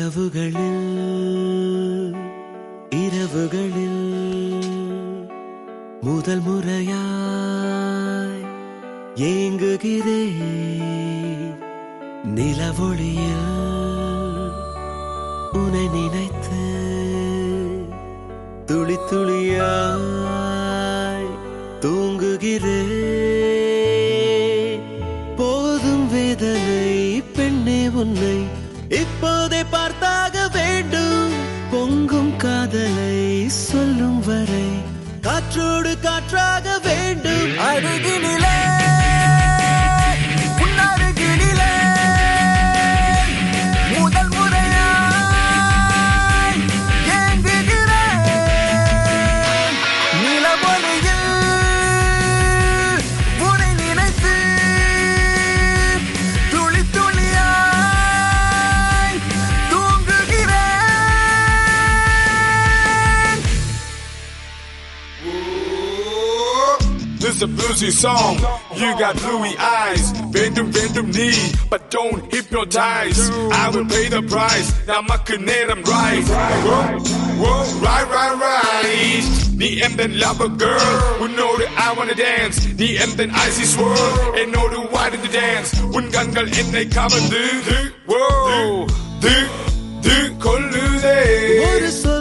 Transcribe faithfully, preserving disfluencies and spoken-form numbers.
கனவுகளில் இரவுகளில் முதல் முறையாய் ஏங்குகிறேன். நிலவொளியில் உன்னை நினைத்து துளி துளியாய் தூங்குகிறேன். போதும் வேதனை பெண்ணே உன்னை இப்போதே பார்த்தாக வேண்டும். பொங்கும் காதலை சொல்லும் வரை காற்றோடு காற்றாக வேண்டும். அருகினிலே உன்னருகினிலே முதல் முறையாய் ஏங்குகிறேன். நிலவொளியில் உன்னை நினைத்து துளி துளியாய் தூங்குகிறேன். This is a bluesy song. You got bluey eyes. Vendum vendum knee, but don't hypnotize. I will pay the price. Now my I'm right. Whoa, whoa, right, right, right. Ni and then love a girl who know that I wanna dance. Ni and then icy swirl and know the why to dance. Un gangal in they cover do. Whoa, do do kollude.